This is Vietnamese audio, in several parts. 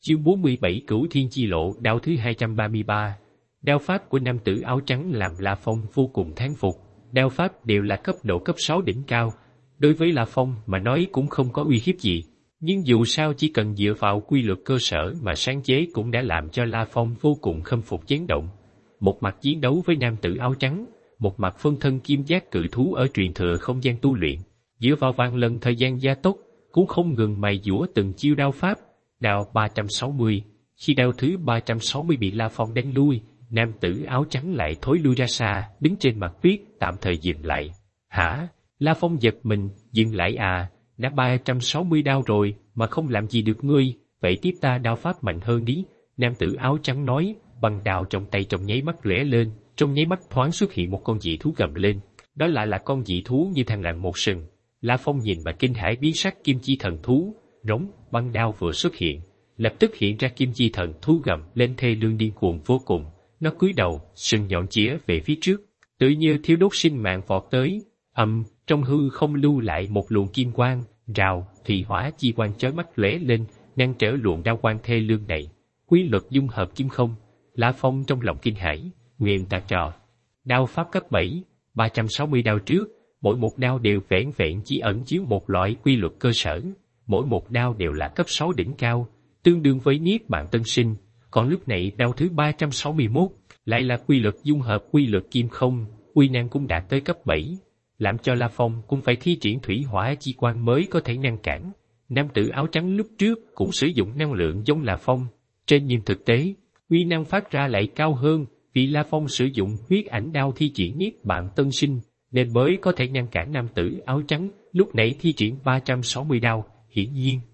Chương 47 Cửu Thiên Chi Lộ đao thứ 233. Đao pháp của nam tử áo trắng làm La Phong vô cùng thán phục. Đao pháp đều là cấp độ cấp 6 đỉnh cao. Đối với La Phong mà nói cũng không có uy hiếp gì. Nhưng dù sao chỉ cần dựa vào quy luật cơ sở mà sáng chế cũng đã làm cho La Phong vô cùng khâm phục chấn động. Một mặt chiến đấu với nam tử áo trắng, một mặt phân thân kim giác cự thú ở truyền thừa không gian tu luyện. Dựa vào vạn lần thời gian gia tốc, cũng không ngừng mài dũa từng chiêu đao pháp. Đao 360. Khi đao thứ 360 bị La Phong đánh lui, nam tử áo trắng lại thối lui ra xa, đứng trên mặt tuyết, tạm thời dừng lại. Hả? La Phong giật mình, dừng lại à? Đã 360 đao rồi, mà không làm gì được ngươi, vậy tiếp ta đao pháp mạnh hơn đi. Nam tử áo trắng nói, bằng đao trong tay trong nháy mắt lóe lên, trong nháy mắt thoáng xuất hiện một con dị thú gầm lên. Đó lại là con dị thú như thằn lằn một sừng. La Phong nhìn mà kinh hãi biến sắc kim chi thần thú, rống, băng đao vừa xuất hiện, lập tức hiện ra kim chi thần thú gầm lên thê lương điên cuồng vô cùng. Nó cúi đầu, sừng nhọn chĩa về phía trước, tự như thiếu đốt sinh mạng vọt tới. Trong hư không lưu lại một luồng kim quang, rào, thủy hỏa chi quang chói mắt lóe lên, ngăn trở luồng đao quang thê lương này. Quy luật dung hợp kim không. La Phong trong lòng kinh hãi, nguyện tà trò. Đao pháp cấp 7, 360 đao trước, mỗi một đao đều vẻn vẹn chỉ ẩn chứa một loại quy luật cơ sở. Mỗi một đao đều là cấp 6 đỉnh cao, tương đương với niết bàn tân sinh. Còn lúc này đao thứ 361 lại là quy luật dung hợp quy luật kim không, uy năng cũng đạt tới cấp 7, làm cho La Phong cũng phải thi triển thủy hỏa chi quang mới có thể ngăn cản. Nam tử áo trắng lúc trước cũng sử dụng năng lượng giống La Phong, nhưng thực tế, uy năng phát ra lại cao hơn, vì La Phong sử dụng huyết ảnh đao thi triển niết bàn tân sinh, nên mới có thể ngăn cản nam tử áo trắng lúc nãy thi triển 360 đao. Hiển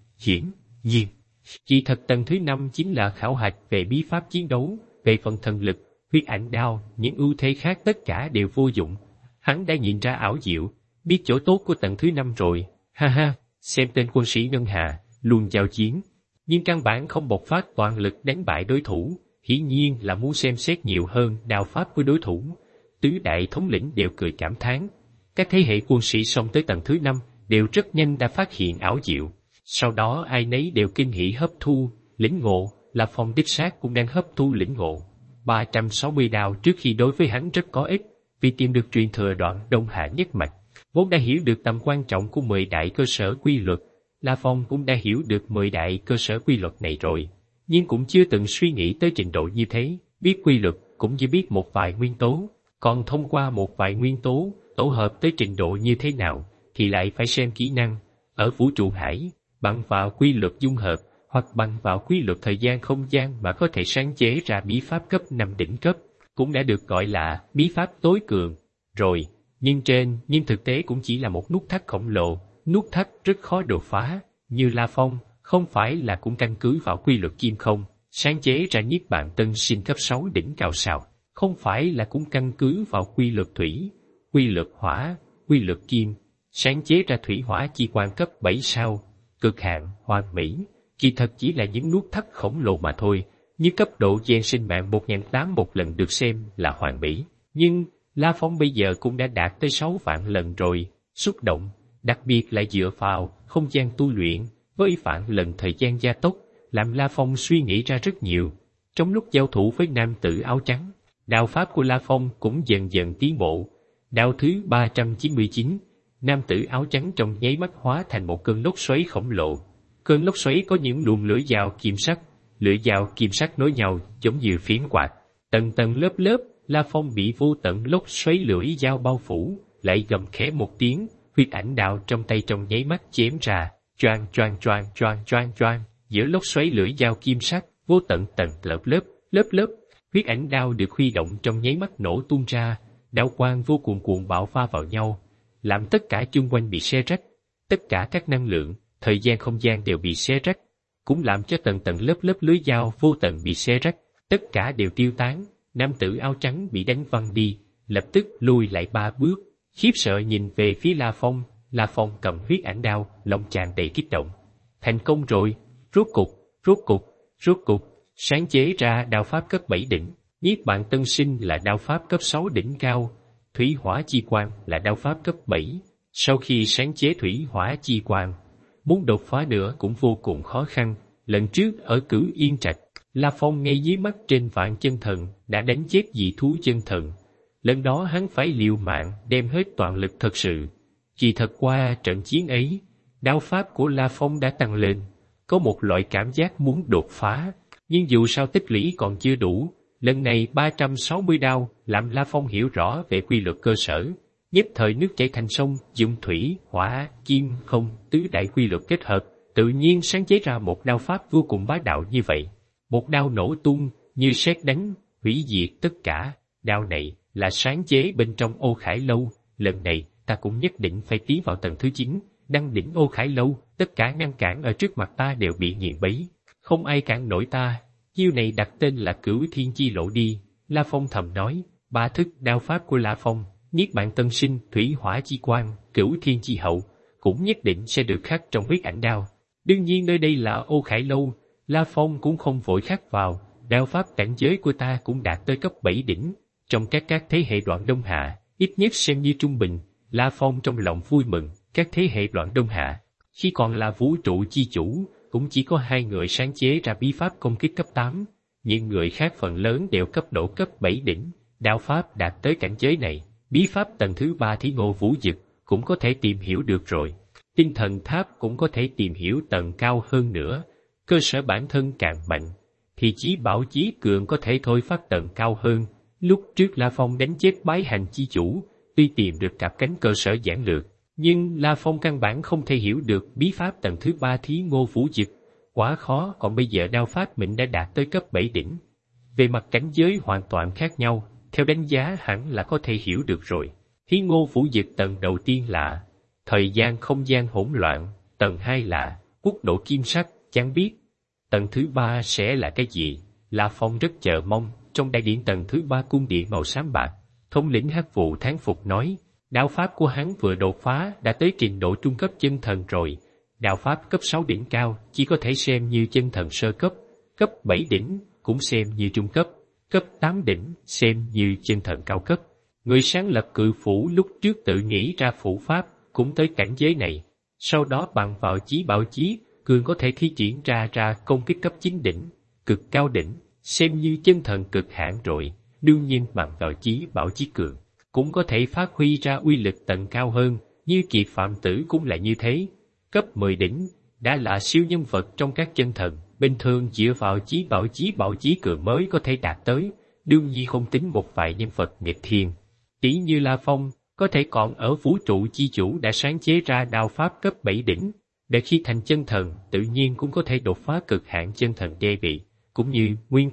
nhiên. Kỳ thật tầng thứ 5 chính là khảo hạch về bí pháp chiến đấu, về phần thần lực, huyết ảnh đao, những ưu thế khác tất cả đều vô dụng. Hắn đã nhìn ra ảo diệu, biết chỗ tốt của tầng thứ 5 rồi. Ha ha, xem tên quân sĩ Ngân Hà, luôn giao chiến, nhưng căn bản không bộc phát toàn lực đánh bại đối thủ, hiển nhiên là muốn xem xét nhiều hơn đao pháp của đối thủ. Tứ đại thống lĩnh đều cười cảm thán. Các thế hệ quân sĩ xông tới tầng thứ 5 đều rất nhanh đã phát hiện ảo diệu. Sau đó ai nấy đều kinh hỉ hấp thu, lĩnh ngộ. La Phong đích xác cũng đang hấp thu lĩnh ngộ. 360 đao trước khi đối với hắn rất có ích, vì tìm được truyền thừa đoạn Đông Hạ nhất mạch, vốn đã hiểu được tầm quan trọng của 10 đại cơ sở quy luật. La Phong cũng đã hiểu được 10 đại cơ sở quy luật này rồi, nhưng cũng chưa từng suy nghĩ tới trình độ như thế. Biết quy luật cũng chỉ biết một vài nguyên tố, còn thông qua một vài nguyên tố tổ hợp tới trình độ như thế nào thì lại phải xem kỹ năng. Ở vũ trụ hải, bằng vào quy luật dung hợp hoặc bằng vào quy luật thời gian không gian mà có thể sáng chế ra bí pháp cấp 5 đỉnh cấp, cũng đã được gọi là bí pháp tối cường rồi. Nhưng thực tế cũng chỉ là một nút thắt khổng lồ, nút thắt rất khó đột phá. Như La Phong, không phải là cũng căn cứ vào quy luật kim không, sáng chế ra niết bàn tân sinh cấp 6 đỉnh cao sao? Không phải là cũng căn cứ vào quy luật thủy, quy luật hỏa, quy luật kim, sáng chế ra thủy hỏa chi quang cấp 7 sao? Cực hạn, hoàn mỹ, kỳ thật chỉ là những nút thắt khổng lồ mà thôi. Như cấp độ gen sinh mạng 1008 một lần được xem là hoàn mỹ, nhưng La Phong bây giờ cũng đã đạt tới 6 vạn lần rồi. Xúc động, đặc biệt lại dựa vào không gian tu luyện với vạn lần thời gian gia tốc, làm La Phong suy nghĩ ra rất nhiều. Trong lúc giao thủ với nam tử áo trắng, đao pháp của La Phong cũng dần dần tiến bộ. Đao thứ 399, nam tử áo trắng trong nháy mắt hóa thành một cơn lốc xoáy khổng lồ. Cơn lốc xoáy có những luồng lưỡi dao kim sắc, lưỡi dao kim sắc nối nhau giống như phiến quạt, tầng tầng lớp lớp. La Phong bị vô tận lốc xoáy lưỡi dao bao phủ, lại gầm khẽ một tiếng, huyết ảnh đao trong tay trong nháy mắt chém ra, choang choang choang choang choang choang. Giữa lốc xoáy lưỡi dao kim sắc, vô tận tầng lớp, huyết ảnh đao được huy động trong nháy mắt nổ tung ra, đao quang vô cùng cuồng bạo va vào nhau, làm tất cả chung quanh bị xé rách, tất cả các năng lượng, thời gian không gian đều bị xé rách, cũng làm cho tầng tầng lớp lớp lưới dao vô tận bị xé rách, tất cả đều tiêu tán. Nam tử áo trắng bị đánh văng đi, lập tức lùi lại 3 bước, khiếp sợ nhìn về phía La Phong. La Phong cầm huyết ảnh đao, lòng tràn đầy kích động. Thành công rồi, rốt cục, sáng chế ra đao pháp cấp 7 đỉnh. Niết bàn tân sinh là đao pháp cấp 6 đỉnh cao, thủy hỏa chi quang là đao pháp cấp 7. Sau khi sáng chế thủy hỏa chi quang, muốn đột phá nữa cũng vô cùng khó khăn. Lần trước ở Cửu Yên Trạch, La Phong ngay dưới mắt trên vạn chân thần đã đánh chết dị thú chân thần. Lần đó hắn phải liều mạng đem hết toàn lực thật sự. Chỉ thật qua trận chiến ấy, đao pháp của La Phong đã tăng lên, có một loại cảm giác muốn đột phá, nhưng dù sao tích lũy còn chưa đủ. Lần này 360 đao làm La Phong hiểu rõ về quy luật cơ sở, nhất thời nước chảy thành sông, dùng thủy, hỏa, kim, không, tứ đại quy luật kết hợp, tự nhiên sáng chế ra một đao pháp vô cùng bá đạo như vậy. Một đao nổ tung, như sét đánh, hủy diệt tất cả. Đao này là sáng chế bên trong Ô Khải Lâu, lần này ta cũng nhất định phải tiến vào tầng thứ 9, đăng đỉnh Ô Khải Lâu, tất cả ngăn cản ở trước mặt ta đều bị nghiền bấy, không ai cản nổi ta. Chiêu này đặt tên là Cửu Thiên Chi Lộ đi, La Phong thầm nói. Ba thức đao pháp của La Phong, Niết Bàn Tân Sinh, Thủy Hỏa Chi Quang, Cửu Thiên Chi Hậu, cũng nhất định sẽ được khắc trong huyết ảnh đao. Đương nhiên nơi đây là Ô Khải Lâu, La Phong cũng không vội khắc vào. Đao pháp cảnh giới của ta cũng đạt tới cấp 7 đỉnh, trong các thế hệ đoạn Đông Hạ, ít nhất xem như trung bình. La Phong trong lòng vui mừng, các thế hệ đoạn Đông Hạ, khi còn là vũ trụ chi chủ, cũng chỉ có 2 người sáng chế ra bí pháp công kích cấp 8, những người khác phần lớn đều cấp độ cấp 7 đỉnh. Đao pháp đạt tới cảnh giới này, bí pháp tầng thứ 3 Thí Ngô Vũ Dực cũng có thể tìm hiểu được rồi. Tinh thần tháp cũng có thể tìm hiểu tầng cao hơn nữa. Cơ sở bản thân càng mạnh, thì chí bảo chí cường có thể thôi phát tầng cao hơn. Lúc trước La Phong đánh chết Bái Hành Chi Chủ, tuy tìm được cặp cánh cơ sở giản lược, nhưng La Phong căn bản không thể hiểu được bí pháp tầng thứ 3 Thí Ngô Vũ Dực, quá khó. Còn bây giờ đao pháp mình đã đạt tới cấp 7 đỉnh, về mặt cảnh giới hoàn toàn khác nhau, theo đánh giá hẳn là có thể hiểu được rồi. Thí Ngô Vũ Dực tầng đầu tiên là thời gian không gian hỗn loạn, tầng 2 là quốc độ kim sắc, chẳng biết tầng thứ 3 sẽ là cái gì. La Phong rất chờ mong. Trong đại điện tầng thứ 3 cung điện màu xám bạc, thống lĩnh Hắc Vụ thán phục nói, đao pháp của hắn vừa đột phá đã tới trình độ trung cấp chân thần rồi. Đao pháp cấp 6 đỉnh cao chỉ có thể xem như chân thần sơ cấp, cấp 7 đỉnh cũng xem như trung cấp, cấp 8 đỉnh xem như chân thần cao cấp. Người sáng lập Cự Phủ lúc trước tự nghĩ ra phủ pháp cũng tới cảnh giới này, sau đó bằng vào chí bảo chí cường có thể thi triển ra công kích cấp 9 đỉnh, cực cao đỉnh, xem như chân thần cực hạn rồi. Đương nhiên bằng vào chí bảo chí cường cũng có thể phát huy ra uy lực tầng cao hơn, như Kiệt Phạm Tử cũng là như thế. Cấp 10 đỉnh đã là siêu nhân vật trong các chân thần, bình thường dựa vào chí bảo chí cường mới có thể đạt tới. Đương nhiên không tính một vài nhân vật nghịch thiên, tỷ như La Phong, có thể còn ở vũ trụ chi chủ đã sáng chế ra đao pháp cấp 7 đỉnh, để khi thành chân thần tự nhiên cũng có thể đột phá cực hạn chân thần đê vị. Cũng như Nguyên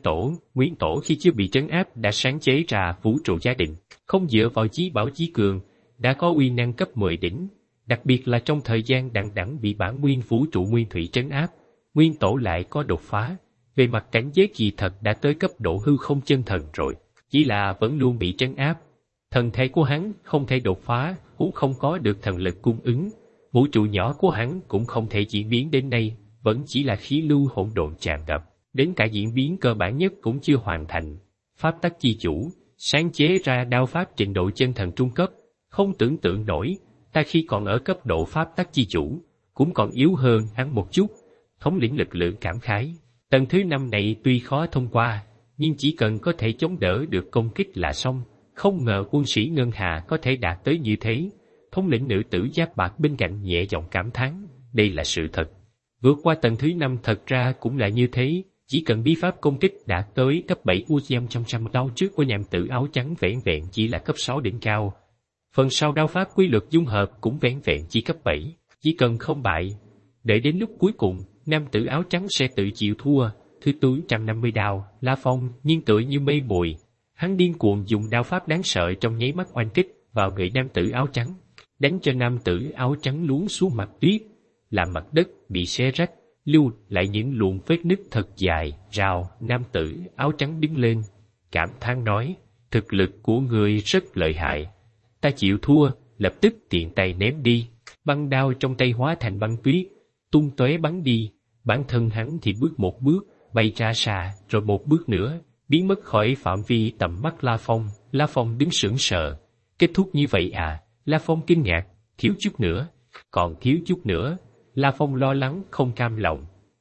Tổ khi chưa bị trấn áp đã sáng chế ra vũ trụ gia định, không dựa vào chí bảo chí cường, đã có uy năng cấp 10 đỉnh. Đặc biệt là trong thời gian đằng đẵng bị bản nguyên vũ trụ nguyên thủy trấn áp, Nguyên Tổ lại có đột phá. Về mặt cảnh giới kỳ thật đã tới cấp độ hư không chân thần rồi, chỉ là vẫn luôn bị trấn áp. Thần thể của hắn không thể đột phá, cũng không có được thần lực cung ứng. Vũ trụ nhỏ của hắn cũng không thể diễn biến đến nay, vẫn chỉ là khí lưu hỗn độn tràn ngập. Đến cả diễn biến cơ bản nhất cũng chưa hoàn thành. Pháp tắc chi chủ, sáng chế ra đao pháp trình độ chân thần trung cấp, không tưởng tượng nổi, ta khi còn ở cấp độ pháp tắc chi chủ, cũng còn yếu hơn hắn một chút. Thống lĩnh lực lượng cảm khái, tầng thứ 5 này tuy khó thông qua, nhưng chỉ cần có thể chống đỡ được công kích là xong. Không ngờ quân sĩ Ngân Hà có thể đạt tới như thế. Thống lĩnh nữ tử giáp bạc bên cạnh nhẹ giọng cảm thán, đây là sự thật. Vượt qua tầng thứ 5 thật ra cũng là như thế. Chỉ cần bí pháp công kích đạt tới cấp 7 Uziam trăm đao trước của nam tử áo trắng vẻn vẹn chỉ là cấp 6 đỉnh cao. Phần sau đao pháp quy luật dung hợp cũng vẻn vẹn chỉ cấp 7, chỉ cần không bại. Đợi đến lúc cuối cùng, nam tử áo trắng sẽ tự chịu thua. Thứ túi 150 đao, La Phong nhiên tựa như mây mùi. Hắn điên cuồng dùng đao pháp đáng sợ trong nháy mắt oanh kích vào người nam tử áo trắng, đánh cho nam tử áo trắng luống xuống mặt tuyết, làm mặt đất bị xé rách, lưu lại những luồng vết nứt thật dài. Rào, nam tử áo trắng đứng lên, cảm thán nói, thực lực của người rất lợi hại. Ta chịu thua, lập tức tiện tay ném đi. Băng đao trong tay hóa thành băng tuyết, tung tóe bắn đi. Bản thân hắn thì bước một bước, bay ra xa, rồi một bước nữa, biến mất khỏi phạm vi tầm mắt La Phong. La Phong đứng sững sờ. Kết thúc như vậy à? La Phong kinh ngạc, thiếu chút nữa. Còn thiếu chút nữa. La Phong lo lắng không cam lòng.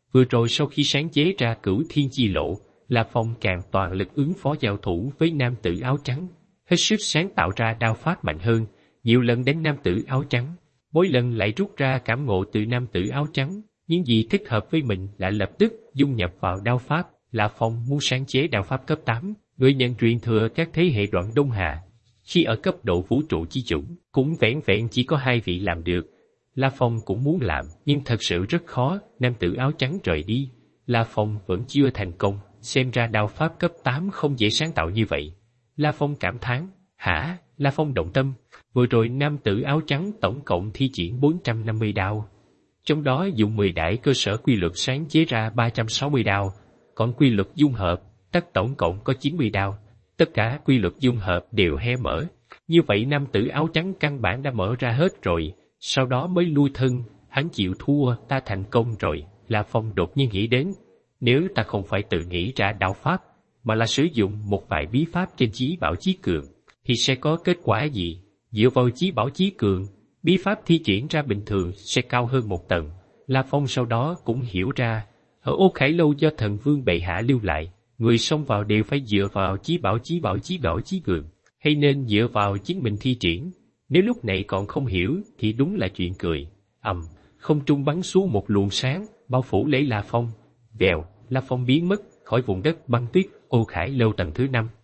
Vừa rồi sau khi sáng chế ra Cửu Thiên Chi Lộ, La Phong càng toàn lực ứng phó giao thủ với nam tử áo trắng, hết sức sáng tạo ra đao pháp mạnh hơn, nhiều lần đánh nam tử áo trắng, mỗi lần lại rút ra cảm ngộ từ nam tử áo trắng, những gì thích hợp với mình lại lập tức dung nhập vào đao pháp. La Phong muốn sáng chế đao pháp cấp 8, người nhận truyền thừa các thế hệ Đoạn Đông Hà. Khi ở cấp độ vũ trụ chi chủng, cũng vẻn vẹn chỉ có 2 vị làm được. La Phong cũng muốn làm, nhưng thật sự rất khó, nam tử áo trắng rời đi. La Phong vẫn chưa thành công, xem ra đao pháp cấp 8 không dễ sáng tạo như vậy. La Phong cảm thán, hả? La Phong động tâm, vừa rồi nam tử áo trắng tổng cộng thi triển 450 đao. Trong đó dùng 10 đại cơ sở quy luật sáng chế ra 360 đao, còn quy luật dung hợp, tất tổng cộng có 90 đao. Tất cả quy luật dung hợp đều hé mở. Như vậy nam tử áo trắng căn bản đã mở ra hết rồi, sau đó mới lui thân, hắn chịu thua, ta thành công rồi. La Phong đột nhiên nghĩ đến, nếu ta không phải tự nghĩ ra đạo pháp, mà là sử dụng một vài bí pháp trên Chí Bảo Chí Cường, thì sẽ có kết quả gì? Dựa vào Chí Bảo Chí Cường, bí pháp thi triển ra bình thường sẽ cao hơn một tầng. La Phong sau đó cũng hiểu ra, ở Ô Khải Lâu do thần vương bệ hạ lưu lại, người xông vào đều phải dựa vào Chí Bảo Chí Cường, hay nên dựa vào chính mình thi triển. Nếu lúc này còn không hiểu thì đúng là chuyện cười. Không trung bắn xuống một luồng sáng, bao phủ lấy La Phong. Vèo, La Phong biến mất khỏi vùng đất băng tuyết Ô Khải Lâu tầng thứ 5.